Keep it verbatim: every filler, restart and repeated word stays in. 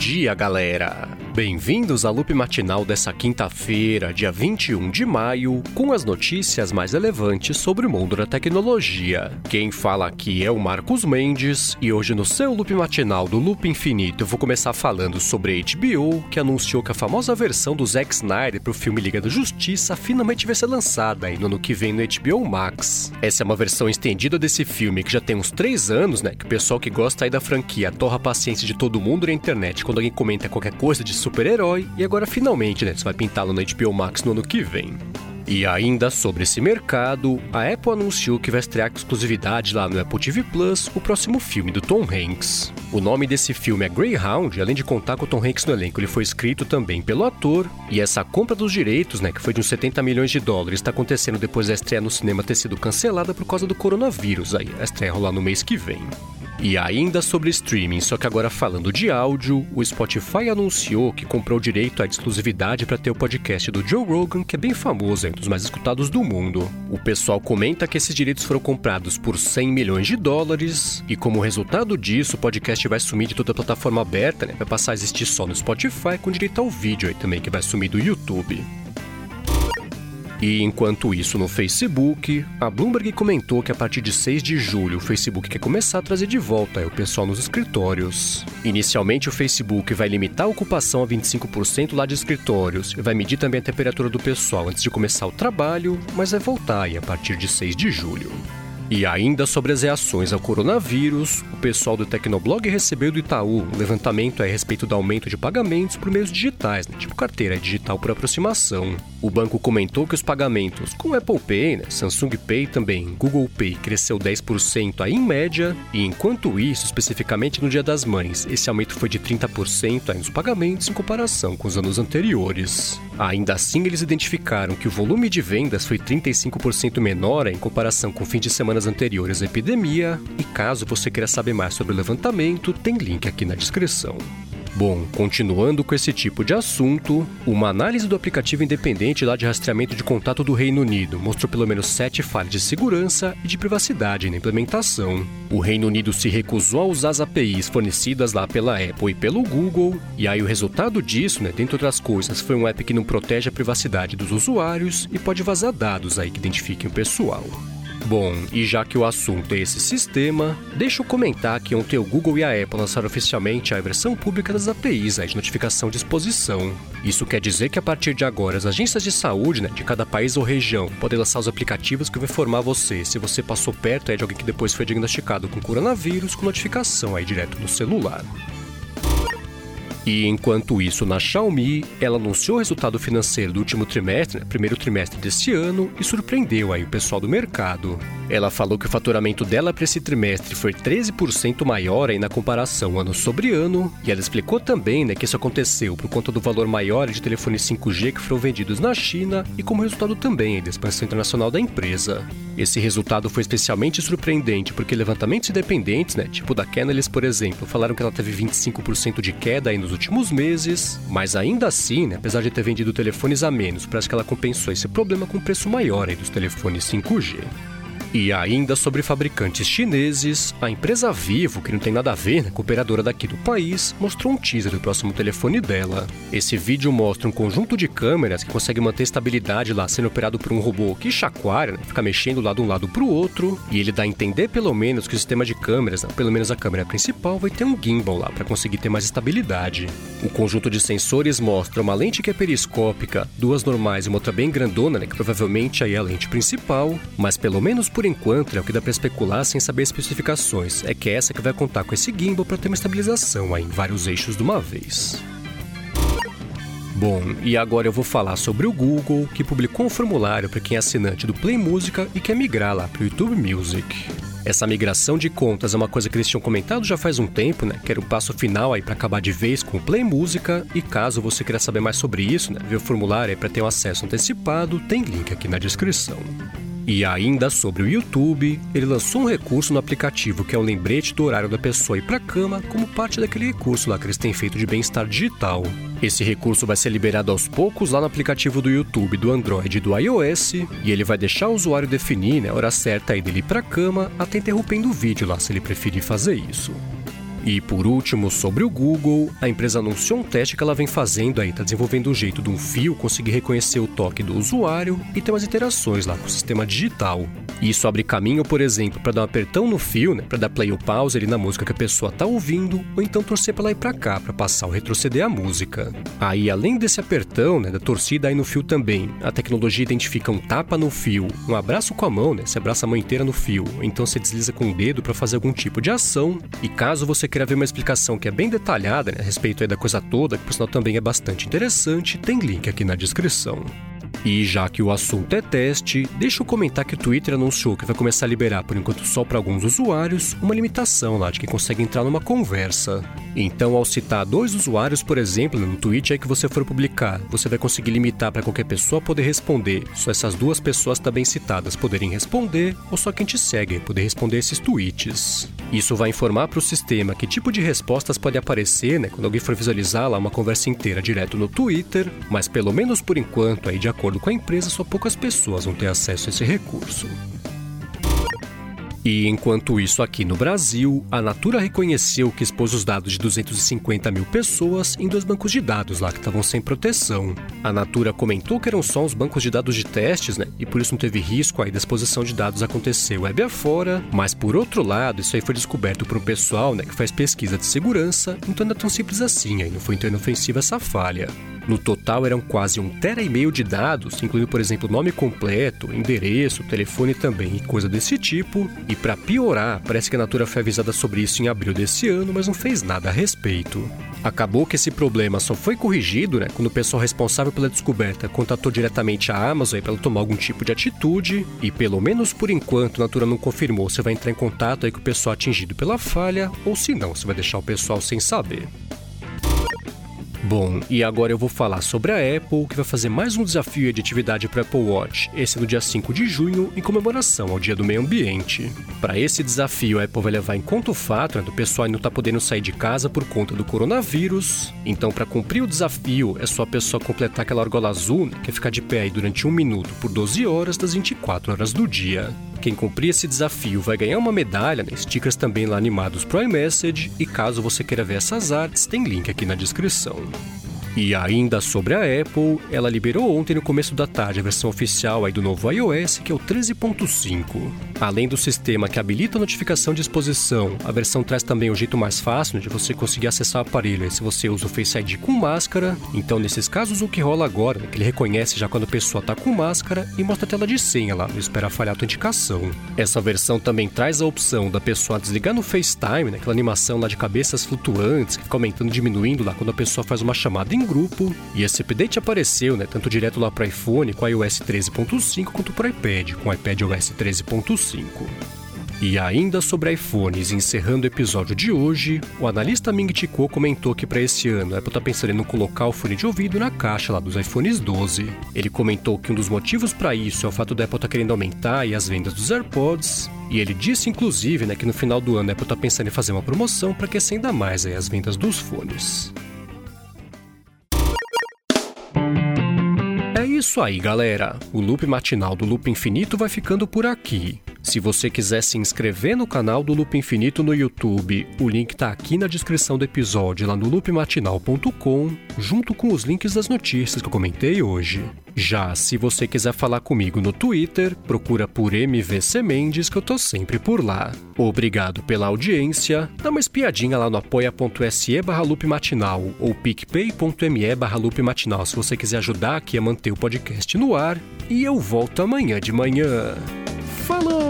dia, galera! Bem-vindos à Loop Matinal dessa quinta-feira, dia vinte e um de maio, com as notícias mais relevantes sobre o mundo da tecnologia. Quem fala aqui é o Marcos Mendes, e hoje no seu Loop Matinal do Loop Infinito eu vou começar falando sobre a H B O, que anunciou que a famosa versão do Zack Snyder para o filme Liga da Justiça finalmente vai ser lançada aí no ano que vem no H B O Max. Essa é uma versão estendida desse filme que já tem uns três anos, né, que o pessoal que gosta aí da franquia torra a paciência de todo mundo na internet quando alguém comenta qualquer coisa de super-herói, e agora finalmente, né, você vai pintá-lo no H B O Max no ano que vem. E ainda sobre esse mercado, a Apple anunciou que vai estrear com exclusividade lá no Apple T V Plus o próximo filme do Tom Hanks. O nome desse filme é Greyhound, além de contar com o Tom Hanks no elenco, ele foi escrito também pelo ator, e essa compra dos direitos, né, que foi de uns setenta milhões de dólares, está acontecendo depois da estreia no cinema ter sido cancelada por causa do coronavírus, aí a estreia rolar no mês que vem. E ainda sobre streaming, só que agora falando de áudio, o Spotify anunciou que comprou o direito à exclusividade para ter o podcast do Joe Rogan, que é bem famoso, é um dos mais escutados do mundo. O pessoal comenta que esses direitos foram comprados por cem milhões de dólares, e como resultado disso, o podcast vai sumir de toda a plataforma aberta, né? Vai passar a existir só no Spotify, com direito ao vídeo aí também, que vai sumir do YouTube. E enquanto isso, no Facebook, a Bloomberg comentou que a partir de seis de julho o Facebook quer começar a trazer de volta aí o pessoal nos escritórios. Inicialmente, o Facebook vai limitar a ocupação a vinte e cinco por cento lá de escritórios e vai medir também a temperatura do pessoal antes de começar o trabalho, mas vai voltar aí a partir de seis de julho. E ainda sobre as reações ao coronavírus, o pessoal do Tecnoblog recebeu do Itaú um levantamento a respeito do aumento de pagamentos por meios digitais, né? Tipo carteira digital por aproximação. O banco comentou que os pagamentos com Apple Pay, né? Samsung Pay também, Google Pay cresceu dez por cento aí em média, e enquanto isso, especificamente no Dia das Mães, esse aumento foi de trinta por cento aí nos pagamentos em comparação com os anos anteriores. Ainda assim, eles identificaram que o volume de vendas foi trinta e cinco por cento menor em comparação com o fim de semana anteriores à epidemia, e caso você queira saber mais sobre o levantamento, tem link aqui na descrição. Bom, continuando com esse tipo de assunto, uma análise do aplicativo independente lá de rastreamento de contato do Reino Unido mostrou pelo menos sete falhas de segurança e de privacidade na implementação. O Reino Unido se recusou a usar as A P Is fornecidas lá pela Apple e pelo Google, e aí o resultado disso, né, dentre outras coisas, foi um app que não protege a privacidade dos usuários e pode vazar dados aí que identifiquem o pessoal. Bom, e já que o assunto é esse sistema, deixa eu comentar que ontem o Google e a Apple lançaram oficialmente a versão pública das A P Is, né, de notificação de exposição. Isso quer dizer que a partir de agora as agências de saúde, né, de cada país ou região podem lançar os aplicativos que vão informar você se você passou perto aí de alguém que depois foi diagnosticado com coronavírus, com notificação aí direto no celular. E enquanto isso, na Xiaomi, ela anunciou o resultado financeiro do último trimestre, né, primeiro trimestre deste ano, e surpreendeu aí o pessoal do mercado. Ela falou que o faturamento dela para esse trimestre foi treze por cento maior aí na comparação ano sobre ano, e ela explicou também, né, que isso aconteceu por conta do valor maior de telefones cinco G que foram vendidos na China e como resultado também da expansão internacional da empresa. Esse resultado foi especialmente surpreendente porque levantamentos independentes, né, tipo da Canalys, por exemplo, falaram que ela teve vinte e cinco por cento de queda aí nos últimos meses, mas ainda assim, né, apesar de ter vendido telefones a menos, parece que ela compensou esse problema com o preço maior aí dos telefones cinco G. E ainda sobre fabricantes chineses, a empresa Vivo, que não tem nada a ver, né, com a operadora daqui do país, mostrou um teaser do próximo telefone dela. Esse vídeo mostra um conjunto de câmeras que consegue manter estabilidade lá sendo operado por um robô que chacoalha, né, fica mexendo lá de um lado para o outro, e ele dá a entender pelo menos que o sistema de câmeras, né, pelo menos a câmera principal, vai ter um gimbal lá para conseguir ter mais estabilidade. O conjunto de sensores mostra uma lente que é periscópica, duas normais e uma outra bem grandona, né, que provavelmente aí é a lente principal, mas pelo menos por enquanto, é o que dá para especular sem saber especificações, é que é essa que vai contar com esse gimbal para ter uma estabilização aí em vários eixos de uma vez. Bom, e agora eu vou falar sobre o Google, que publicou um formulário para quem é assinante do Play Música e quer migrar lá para o YouTube Music. Essa migração de contas é uma coisa que eles tinham comentado já faz um tempo, né? Que era o passo final aí para acabar de vez com o Play Música. E caso você queira saber mais sobre isso, né? Ver o formulário aí para ter um acesso antecipado, tem link aqui na descrição. E ainda sobre o YouTube, ele lançou um recurso no aplicativo que é um lembrete do horário da pessoa ir para a cama, como parte daquele recurso lá que eles têm feito de bem-estar digital. Esse recurso vai ser liberado aos poucos lá no aplicativo do YouTube, do Android e do iOS, e ele vai deixar o usuário definir, né, a hora certa aí dele ir para a cama, até interrompendo o vídeo lá, se ele preferir fazer isso. E por último, sobre o Google, a empresa anunciou um teste que ela vem fazendo aí, tá desenvolvendo um jeito de um fio conseguir reconhecer o toque do usuário e ter umas interações lá com o sistema digital. Isso abre caminho, por exemplo, para dar um apertão no fio, né, para dar play ou pause ali na música que a pessoa tá ouvindo, ou então torcer para lá e para cá, para passar ou retroceder a música. Aí, além desse apertão, né, da torcida aí no fio também, a tecnologia identifica um tapa no fio, um abraço com a mão, né, você abraça a mão inteira no fio, ou então você desliza com o dedo para fazer algum tipo de ação. E caso você queira ver uma explicação que é bem detalhada, né, a respeito aí da coisa toda, que por sinal também é bastante interessante, tem link aqui na descrição. E já que o assunto é teste, deixa eu comentar que o Twitter anunciou que vai começar a liberar, por enquanto só para alguns usuários, uma limitação lá de quem consegue entrar numa conversa. Então, ao citar dois usuários, por exemplo, no tweet aí que você for publicar, você vai conseguir limitar para qualquer pessoa poder responder. Só essas duas pessoas também citadas poderem responder, ou só quem te segue poder responder esses tweets. Isso vai informar para o sistema que tipo de respostas pode aparecer, né, quando alguém for visualizar lá uma conversa inteira direto no Twitter, mas pelo menos por enquanto, aí de acordo com a empresa, só poucas pessoas vão ter acesso a esse recurso. E enquanto isso, aqui no Brasil, a Natura reconheceu que expôs os dados de duzentas e cinquenta mil pessoas em dois bancos de dados lá que estavam sem proteção. A Natura comentou que eram só os bancos de dados de testes, né? E por isso não teve risco aí da exposição de dados acontecer web afora, mas por outro lado, isso aí foi descoberto por um pessoal, né, que faz pesquisa de segurança, então não é tão simples assim, aí não foi tão inofensiva essa falha. No total, eram quase um tera e meio de dados, incluindo, por exemplo, nome completo, endereço, telefone também e coisa desse tipo. E para piorar, parece que a Natura foi avisada sobre isso em abril desse ano, mas não fez nada a respeito. Acabou que esse problema só foi corrigido, né, quando o pessoal responsável pela descoberta contatou diretamente a Amazon para ela tomar algum tipo de atitude. E pelo menos por enquanto, a Natura não confirmou se vai entrar em contato aí com o pessoal atingido pela falha, ou se não, se vai deixar o pessoal sem saber. Bom, e agora eu vou falar sobre a Apple, que vai fazer mais um desafio de atividade para o Apple Watch, esse no dia cinco de junho, em comemoração ao Dia do Meio Ambiente. Para esse desafio, a Apple vai levar em conta o fato, né, do pessoal não estar podendo sair de casa por conta do coronavírus. Então, para cumprir o desafio, é só a pessoa completar aquela argola azul, né, que é ficar de pé aí durante um minuto por doze horas das vinte e quatro horas do dia. Quem cumprir esse desafio vai ganhar uma medalha, né, stickers também lá animados pro iMessage, e caso você queira ver essas artes, tem link aqui na descrição. E ainda sobre a Apple, ela liberou ontem no começo da tarde a versão oficial aí do novo iOS, que é o treze ponto cinco. Além do sistema que habilita a notificação de exposição, a versão traz também o jeito mais fácil de você conseguir acessar o aparelho aí, se você usa o Face I D com máscara. Então, nesses casos, o que rola agora é que ele reconhece já quando a pessoa está com máscara e mostra a tela de senha lá, não espera falhar a autenticação. Essa versão também traz a opção da pessoa desligar no FaceTime, né, aquela animação lá de cabeças flutuantes que fica aumentando e diminuindo lá quando a pessoa faz uma chamada em grupo. E esse update apareceu, né, tanto direto lá para o iPhone com o iOS treze ponto cinco quanto para o iPad com o iPadOS treze ponto cinco. E ainda sobre iPhones, encerrando o episódio de hoje, o analista Ming Chi Kuo comentou que para esse ano a Apple está pensando em não colocar o fone de ouvido na caixa lá dos iPhones doze. Ele comentou que um dos motivos para isso é o fato da Apple estar tá querendo aumentar aí as vendas dos AirPods, e ele disse inclusive, né, que no final do ano a Apple está pensando em fazer uma promoção para aquecer ainda mais aí as vendas dos fones. É isso aí, galera. O Loop Matinal do Loop Infinito vai ficando por aqui. Se você quiser se inscrever no canal do Loop Infinito no YouTube, o link tá aqui na descrição do episódio, lá no loop matinal ponto com, junto com os links das notícias que eu comentei hoje. Já se você quiser falar comigo no Twitter, procura por M V C Mendes, que eu tô sempre por lá. Obrigado pela audiência, dá uma espiadinha lá no apoia.se barra loop matinal ou picpay.me barra loop matinal se você quiser ajudar aqui a manter o podcast no ar, e eu volto amanhã de manhã. Falou!